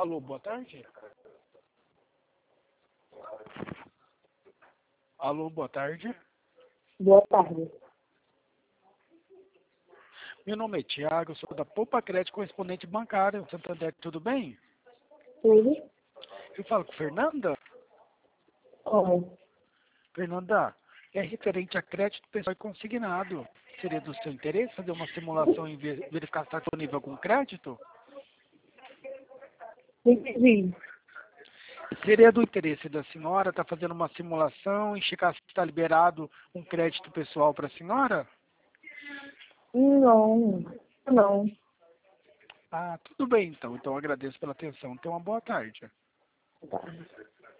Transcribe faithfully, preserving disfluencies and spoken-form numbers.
Alô, boa tarde. Alô, boa tarde. Boa tarde. Meu nome é Tiago, eu sou da Poupa Crédito, correspondente bancário. Santander, tudo bem? Tudo? Eu falo com Fernanda. Oi. Fernanda, é referente a crédito pessoal e consignado. Seria do seu interesse fazer uma simulação e ver- verificar se está disponível algum crédito? Entendi. Seria do interesse da senhora estar fazendo uma simulação e checar se está liberado um crédito pessoal para a senhora? Não. Não. Ah, tudo bem então. Então eu agradeço pela atenção. Tenha uma boa tarde. Tá.